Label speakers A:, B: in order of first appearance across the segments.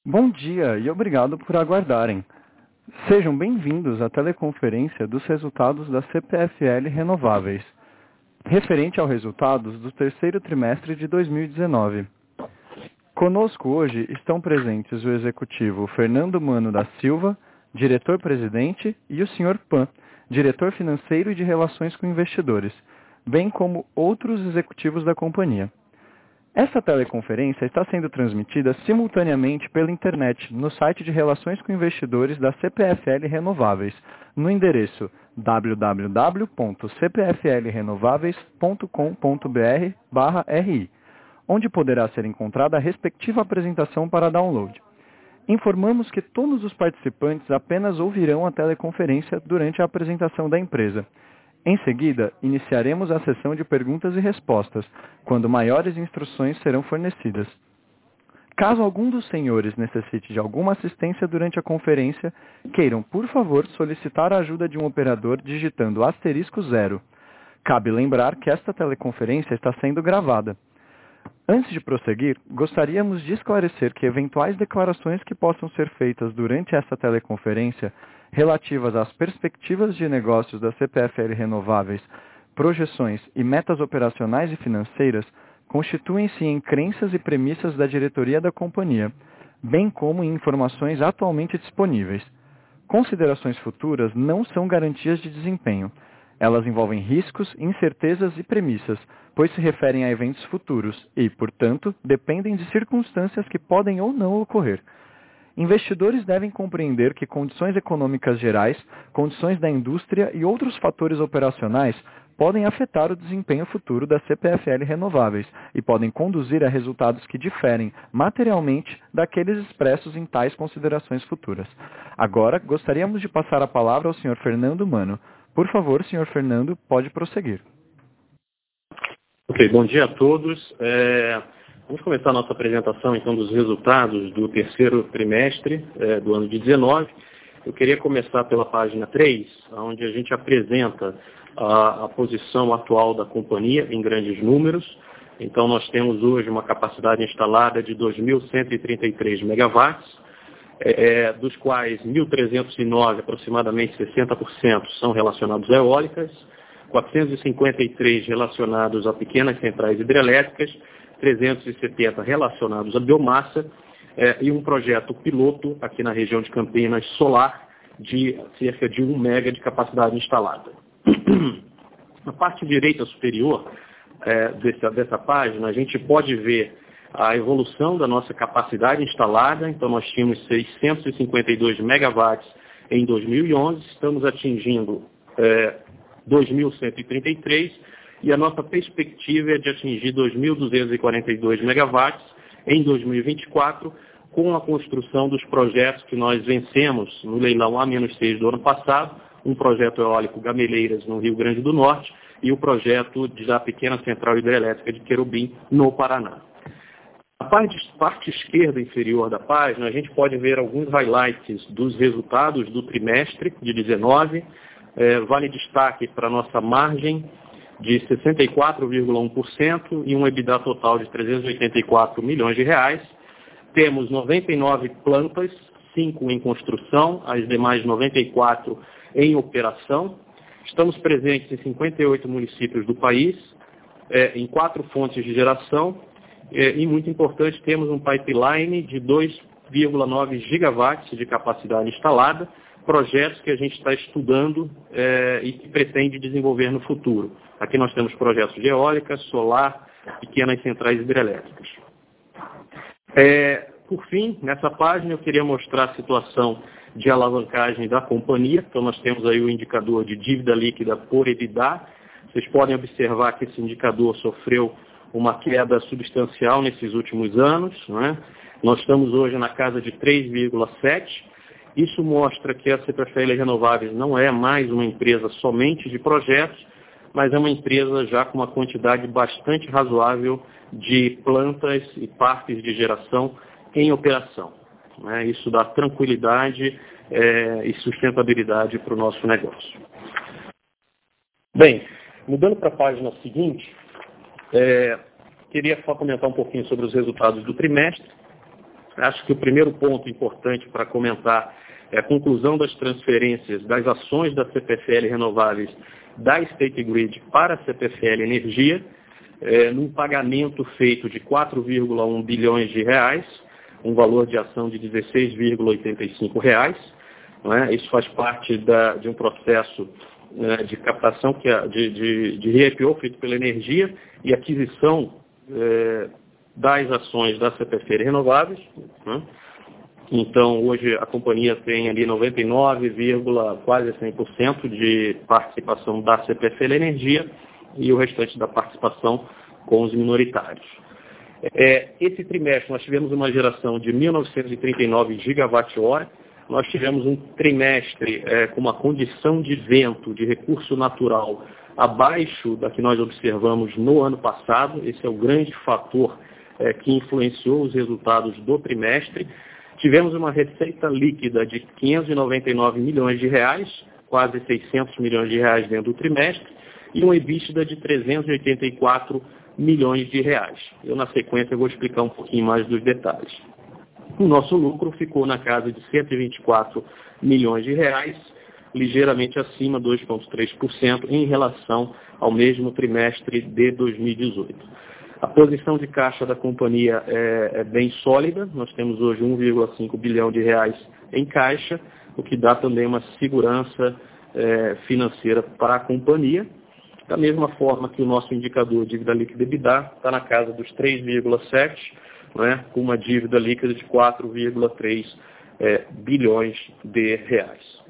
A: Bom dia e obrigado por aguardarem. Sejam bem-vindos à teleconferência dos resultados da CPFL Renováveis, referente aos resultados do terceiro trimestre de 2019. Conosco hoje estão presentes o executivo Fernando Mano da Silva, diretor-presidente, e o Sr. Pan, diretor financeiro e de relações com investidores, bem como outros executivos da companhia. Esta teleconferência está sendo transmitida simultaneamente pela internet no site de Relações com Investidores da CPFL Renováveis, no endereço www.cpflrenováveis.com.br/ri, onde poderá ser encontrada a respectiva apresentação para download. Informamos que todos os participantes apenas ouvirão a teleconferência durante a apresentação da empresa. Em seguida, iniciaremos a sessão de perguntas e respostas, quando maiores instruções serão fornecidas. Caso algum dos senhores necessite de alguma assistência durante a conferência, queiram, por favor, solicitar a ajuda de um operador digitando *0. Cabe lembrar que esta teleconferência está sendo gravada. Antes de prosseguir, gostaríamos de esclarecer que eventuais declarações que possam ser feitas durante esta teleconferência relativas às perspectivas de negócios da CPFL Renováveis, projeções e metas operacionais e financeiras constituem-se em crenças e premissas da diretoria da companhia, bem como em informações atualmente disponíveis. Considerações futuras não são garantias de desempenho. Elas envolvem riscos, incertezas e premissas, pois se referem a eventos futuros e, portanto, dependem de circunstâncias que podem ou não ocorrer. Investidores devem compreender que condições econômicas gerais, condições da indústria e outros fatores operacionais podem afetar o desempenho futuro da CPFL Renováveis e podem conduzir a resultados que diferem materialmente daqueles expressos em tais considerações futuras. Agora, gostaríamos de passar a palavra ao Sr. Fernando Mano. Por favor, Sr. Fernando, pode prosseguir.
B: Ok, bom dia a todos. Vamos começar a nossa apresentação, então, dos resultados do terceiro trimestre do ano de 19. Eu queria começar pela página 3, onde a gente apresenta a posição atual da companhia em grandes números. Então, nós temos hoje uma capacidade instalada de 2.133 megawatts, dos quais 1.309, aproximadamente 60%, são relacionados a eólicas, 453 relacionados a pequenas centrais hidrelétricas, 370 relacionados à biomassa e um projeto piloto aqui na região de Campinas solar de cerca de 1 mega de capacidade instalada. Na parte direita superior dessa página, a gente pode ver a evolução da nossa capacidade instalada. Então, nós tínhamos 652 megawatts em 2011, estamos atingindo 2.133 e a nossa perspectiva é de atingir 2.242 megawatts em 2024, com a construção dos projetos que nós vencemos no leilão A-6 do ano passado, um projeto eólico Gameleiras, no Rio Grande do Norte, e o projeto da pequena central hidrelétrica de Querubim, no Paraná. Na parte esquerda inferior da página, a gente pode ver alguns highlights dos resultados do trimestre de 19. Vale destaque para a nossa margem de 64,1% e um EBITDA total de 384 milhões de reais. Temos 99 plantas, 5 em construção, as demais 94 em operação. Estamos presentes em 58 municípios do país, em 4 fontes de geração. E, muito importante, temos um pipeline de 2,9 gigawatts de capacidade instalada, projetos que a gente está estudando e que pretende desenvolver no futuro. Aqui nós temos projetos de eólica, solar, pequenas centrais hidrelétricas. Por fim, nessa página eu queria mostrar a situação de alavancagem da companhia. Então nós temos aí o indicador de dívida líquida por EBITDA. Vocês podem observar que esse indicador sofreu uma queda substancial nesses últimos anos, não é? Nós estamos hoje na casa de 3,7. Isso mostra que a CPFL Renováveis não é mais uma empresa somente de projetos, mas é uma empresa já com uma quantidade bastante razoável de plantas e parques de geração em operação, né? Isso dá tranquilidade e sustentabilidade para o nosso negócio. Bem, mudando para a página seguinte, queria só comentar um pouquinho sobre os resultados do trimestre. Acho que o primeiro ponto importante para comentar é a conclusão das transferências das ações da CPFL Renováveis da State Grid para a CPFL Energia, num pagamento feito de 4,1 bilhões de reais, um valor de ação de R$ 16,85. Não é? Isso faz parte de um processo de captação, de re-IPO feito pela Energia e aquisição das ações da CPFL Renováveis. Né? Então, hoje a companhia tem ali 99, quase 100% de participação da CPFL Energia e o restante da participação com os minoritários. Esse trimestre nós tivemos uma geração de 1.939 gigawatt-hora, nós tivemos um trimestre com uma condição de vento, de recurso natural, abaixo da que nós observamos no ano passado. Esse é o grande fator que influenciou os resultados do trimestre. Tivemos uma receita líquida de 599 milhões de reais, quase 600 milhões de reais dentro do trimestre, e um EBITDA de 384 milhões de reais. Eu, na sequência, vou explicar um pouquinho mais dos detalhes. O nosso lucro ficou na casa de 124 milhões de reais, ligeiramente acima, 2,3%, em relação ao mesmo trimestre de 2018. A posição de caixa da companhia é bem sólida. Nós temos hoje 1,5 bilhão de reais em caixa, o que dá também uma segurança financeira para a companhia. Da mesma forma que o nosso indicador dívida líquida EBITDA está na casa dos 3,7, né, com uma dívida líquida de 4,3 bilhões de reais.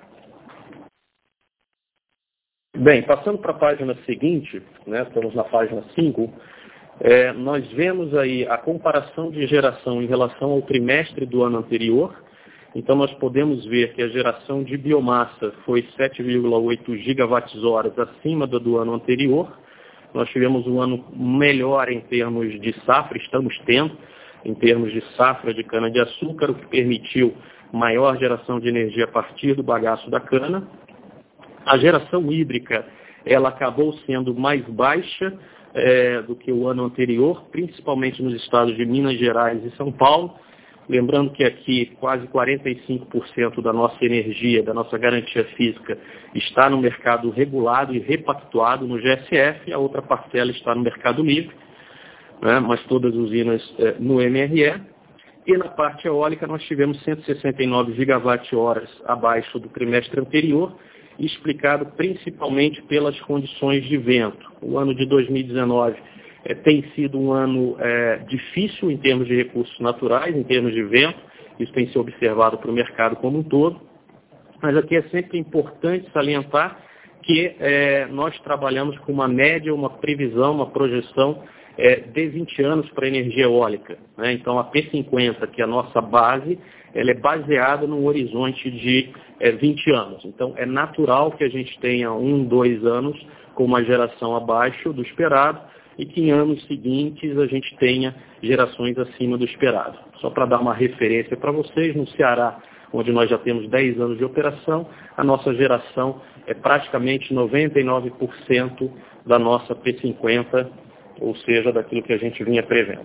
B: Bem, passando para a página seguinte, né, estamos na página 5, nós vemos aí a comparação de geração em relação ao trimestre do ano anterior. Então, nós podemos ver que a geração de biomassa foi 7,8 gigawatts-horas acima do ano anterior. Nós tivemos um ano melhor em termos de safra, estamos tendo, em termos de safra de cana-de-açúcar, o que permitiu maior geração de energia a partir do bagaço da cana. A geração hídrica, ela acabou sendo mais baixa do que o ano anterior, principalmente nos estados de Minas Gerais e São Paulo. Lembrando que aqui quase 45% da nossa energia, da nossa garantia física, está no mercado regulado e repactuado no GSF, a outra parcela está no mercado livre, né, mas todas as usinas no MRE. E na parte eólica nós tivemos 169 gigawatt-horas abaixo do trimestre anterior, explicado principalmente pelas condições de vento. O ano de 2019 tem sido um ano difícil em termos de recursos naturais, em termos de vento. Isso tem sido observado para o mercado como um todo. Mas aqui é sempre importante salientar que nós trabalhamos com uma média, uma previsão, uma projeção de 20 anos para a energia eólica. Né? Então, a P50, que é a nossa base, ela é baseada num horizonte de 20 anos. Então, é natural que a gente tenha 1, 2 anos com uma geração abaixo do esperado e que em anos seguintes a gente tenha gerações acima do esperado. Só para dar uma referência para vocês, no Ceará, onde nós já temos 10 anos de operação, a nossa geração é praticamente 99% da nossa P50, ou seja, daquilo que a gente vinha prevendo.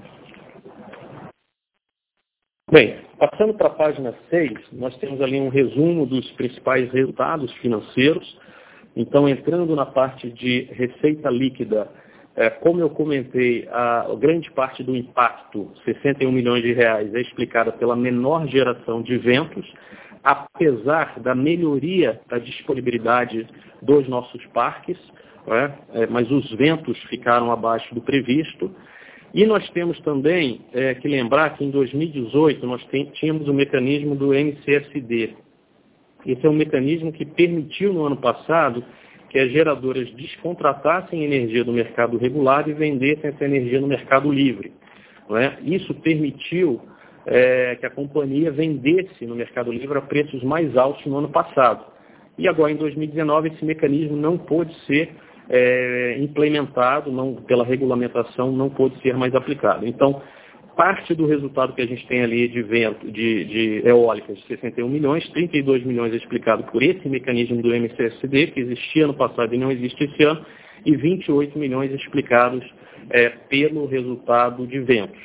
B: Bem, passando para a página 6, nós temos ali um resumo dos principais resultados financeiros. Então, entrando na parte de receita líquida, como eu comentei, a grande parte do impacto, 61 milhões de reais, é explicada pela menor geração de ventos, apesar da melhoria da disponibilidade dos nossos parques, mas os ventos ficaram abaixo do previsto. E nós temos também que lembrar que em 2018 nós tínhamos o mecanismo do MCSD. Esse é um mecanismo que permitiu no ano passado que as geradoras descontratassem energia do mercado regulado e vendessem essa energia no mercado livre. Não é? Isso permitiu que a companhia vendesse no mercado livre a preços mais altos no ano passado. E agora, em 2019, esse mecanismo não pôde ser implementado, pela regulamentação, não pôde ser mais aplicado. Então, parte do resultado que a gente tem ali de eólicas de 61 milhões, 32 milhões é explicado por esse mecanismo do MCSD, que existia no passado e não existe esse ano, e 28 milhões explicados pelo resultado de ventos.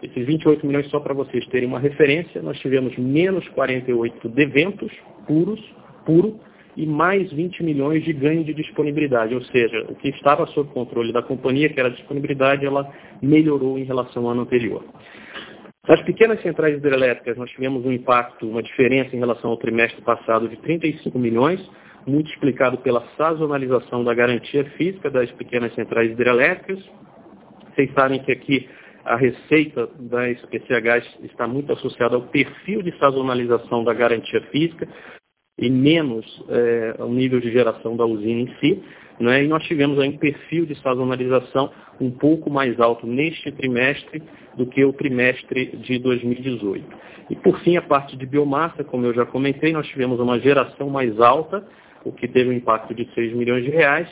B: Esses 28 milhões, só para vocês terem uma referência, nós tivemos menos 48 de ventos puro, e mais 20 milhões de ganho de disponibilidade, ou seja, o que estava sob controle da companhia, que era a disponibilidade, ela melhorou em relação ao ano anterior. Nas pequenas centrais hidrelétricas, nós tivemos um impacto, uma diferença em relação ao trimestre passado de 35 milhões, muito explicado pela sazonalização da garantia física das pequenas centrais hidrelétricas. Vocês sabem que aqui a receita da SPCH está muito associada ao perfil de sazonalização da garantia física e menos ao nível de geração da usina em si, né? E nós tivemos aí um perfil de sazonalização um pouco mais alto neste trimestre do que o trimestre de 2018. E por fim, a parte de biomassa, como eu já comentei, nós tivemos uma geração mais alta, o que teve um impacto de 6 milhões de reais,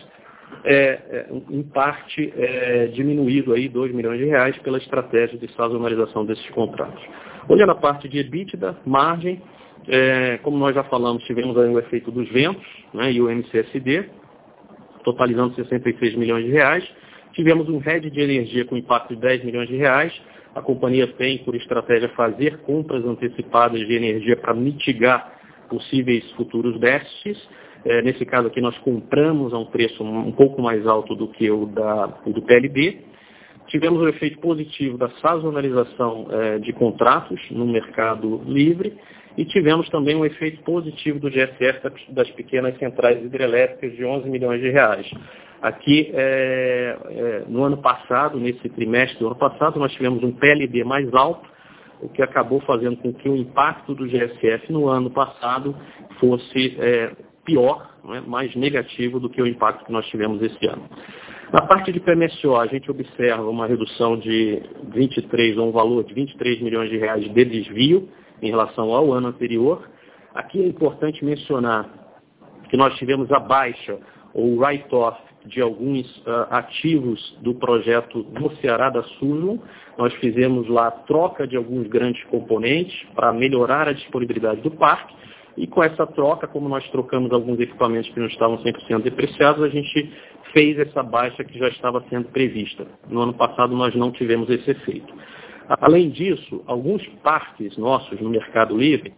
B: em parte diminuído aí 2 milhões de reais pela estratégia de sazonalização desses contratos. Olhando a parte de EBITDA, margem, como nós já falamos, tivemos aí o efeito dos ventos, né, e o MCSD, totalizando 66 milhões de reais. Tivemos um hedge de energia com impacto de 10 milhões de reais. A companhia tem, por estratégia, fazer compras antecipadas de energia para mitigar possíveis futuros déficits. Nesse caso aqui, nós compramos a um preço um pouco mais alto do que o do PLD. Tivemos o efeito positivo da sazonalização de contratos no mercado livre e tivemos também um efeito positivo do GSF das pequenas centrais hidrelétricas de 11 milhões de reais. Aqui, no ano passado, nesse trimestre do ano passado, nós tivemos um PLD mais alto, o que acabou fazendo com que o impacto do GSF no ano passado fosse pior, né, mais negativo do que o impacto que nós tivemos esse ano. Na parte de PMSO, a gente observa uma redução de 23, ou um valor de 23 milhões de reais de desvio em relação ao ano anterior. Aqui é importante mencionar que nós tivemos a baixa ou write-off de alguns ativos do projeto no Ceará da Suzlon. Nós fizemos lá a troca de alguns grandes componentes para melhorar a disponibilidade do parque. E com essa troca, como nós trocamos alguns equipamentos que não estavam 100% depreciados, a gente fez essa baixa que já estava sendo prevista. No ano passado nós não tivemos esse efeito. Além disso, alguns parques nossos no Mercado Livre,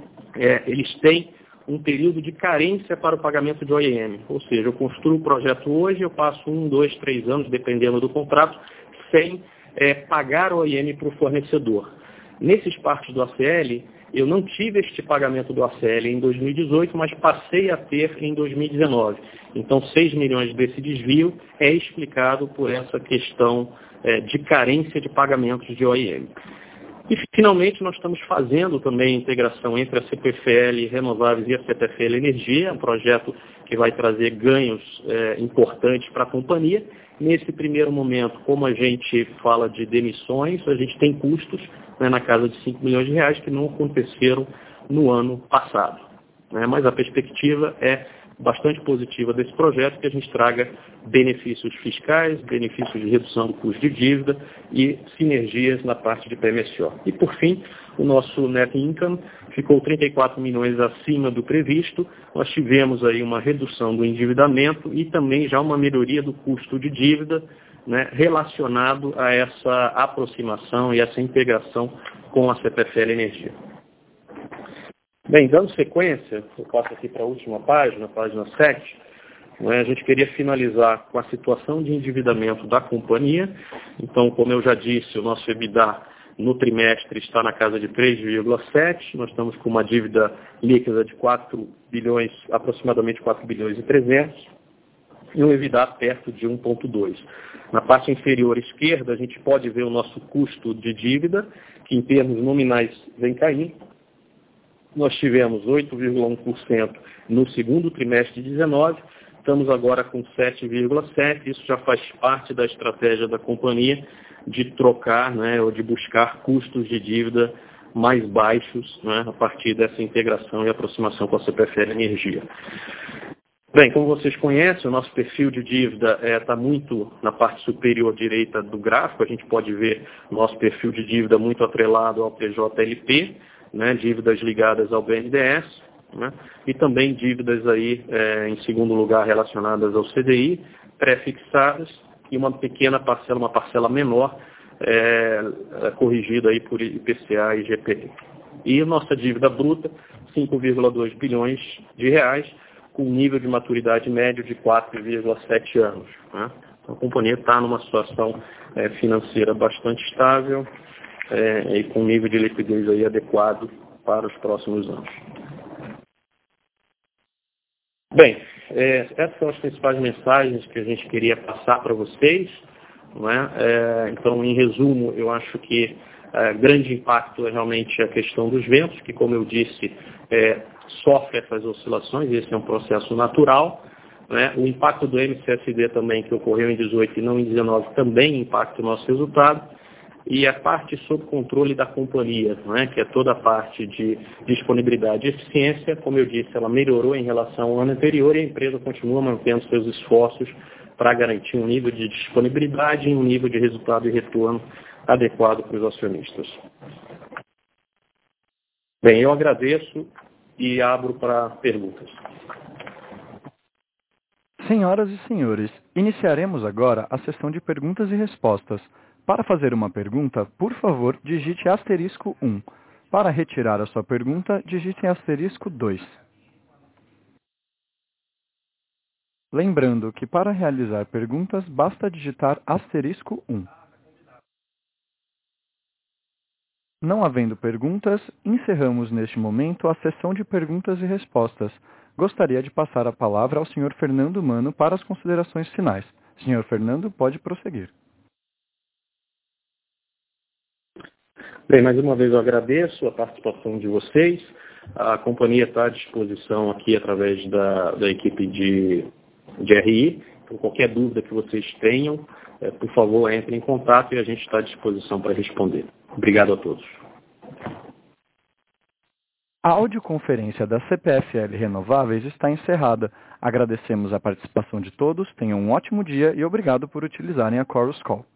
B: eles têm um período de carência para o pagamento de OEM. Ou seja, eu construo o projeto hoje, eu passo 1, 2, 3 anos, dependendo do contrato, sem pagar o OEM para o fornecedor. Nesses parques do ACL, eu não tive este pagamento do ACL em 2018, mas passei a ter em 2019. Então, 6 milhões desse desvio é explicado por essa questão de carência de pagamentos de OEM. E, finalmente, nós estamos fazendo também a integração entre a CPFL Renováveis e a CPFL Energia, um projeto que vai trazer ganhos importantes para a companhia. Nesse primeiro momento, como a gente fala de demissões, a gente tem custos na casa de 5 milhões de reais que não aconteceram no ano passado. Mas a perspectiva é bastante positiva desse projeto, que a gente traga benefícios fiscais, benefícios de redução do custo de dívida e sinergias na parte de PMSO. E, por fim, o nosso net income ficou 34 milhões acima do previsto. Nós tivemos aí uma redução do endividamento e também já uma melhoria do custo de dívida, relacionado a essa aproximação e essa integração com a CPFL Energia. Bem, dando sequência, eu passo aqui para a última página, página 7, a gente queria finalizar com a situação de endividamento da companhia. Então, como eu já disse, o nosso EBITDA no trimestre está na casa de 3,7, nós estamos com uma dívida líquida de 4 bilhões, aproximadamente 4 bilhões e 300, e um EBITDA perto de 1,2. Na parte inferior esquerda, a gente pode ver o nosso custo de dívida, que em termos nominais vem caindo. Nós tivemos 8,1% no segundo trimestre de 2019, estamos agora com 7,7%, isso já faz parte da estratégia da companhia de trocar, ou de buscar custos de dívida mais baixos, a partir dessa integração e aproximação com a CPFL Energia. Bem, como vocês conhecem, o nosso perfil de dívida está muito na parte superior direita do gráfico. A gente pode ver nosso perfil de dívida muito atrelado ao PJLP, dívidas ligadas ao BNDES, e também dívidas aí, em segundo lugar, relacionadas ao CDI, pré-fixadas, e uma pequena parcela, uma parcela menor, corrigido aí por IPCA e GPI. E nossa dívida bruta, 5,2 bilhões de reais, com nível de maturidade médio de 4,7 anos. Né? Então, a companhia está numa situação financeira bastante estável e com nível de liquidez aí adequado para os próximos anos. Bem, essas são as principais mensagens que a gente queria passar para vocês. Não é? Então, em resumo, eu acho que grande impacto é realmente a questão dos ventos, que, como eu disse, sofre essas oscilações, e esse é um processo natural. Né? O impacto do MCSD também, que ocorreu em 18 e não em 19, também impacta o nosso resultado. E a parte sob controle da companhia, né, que é toda a parte de disponibilidade e eficiência, como eu disse, ela melhorou em relação ao ano anterior e a empresa continua mantendo seus esforços para garantir um nível de disponibilidade e um nível de resultado e retorno adequado para os acionistas. Bem, eu agradeço e abro para perguntas.
A: Senhoras e senhores, iniciaremos agora a sessão de perguntas e respostas. Para fazer uma pergunta, por favor, digite asterisco 1. Para retirar a sua pergunta, digite asterisco 2. Lembrando que para realizar perguntas, basta digitar asterisco 1. Não havendo perguntas, encerramos neste momento a sessão de perguntas e respostas. Gostaria de passar a palavra ao Sr. Fernando Mano para as considerações finais. Sr. Fernando, pode prosseguir.
B: Bem, mais uma vez eu agradeço a participação de vocês. A companhia está à disposição aqui através da equipe de RI. Então, qualquer dúvida que vocês tenham, por favor, entrem em contato e a gente está à disposição para responder. Obrigado a todos.
A: A audioconferência da CPFL Renováveis está encerrada. Agradecemos a participação de todos, tenham um ótimo dia e obrigado por utilizarem a Chorus Call.